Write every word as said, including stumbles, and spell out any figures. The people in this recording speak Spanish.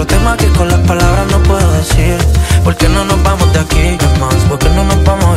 temas que con las palabras no puedo decir. ¿Por qué no nos vamos de aquí? Es más, ¿por qué no nos vamos